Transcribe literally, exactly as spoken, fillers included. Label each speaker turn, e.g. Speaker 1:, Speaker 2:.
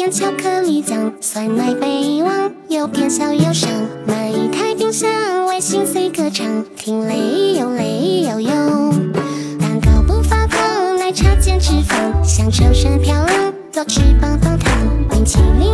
Speaker 1: 点巧克力酱，酸奶备忘，有点小忧伤。买一台冰箱，为心碎歌唱，听雷又雷又又。蛋糕不发胖，奶茶减脂肪，享受是漂亮，多翅膀放糖，冰淇淋。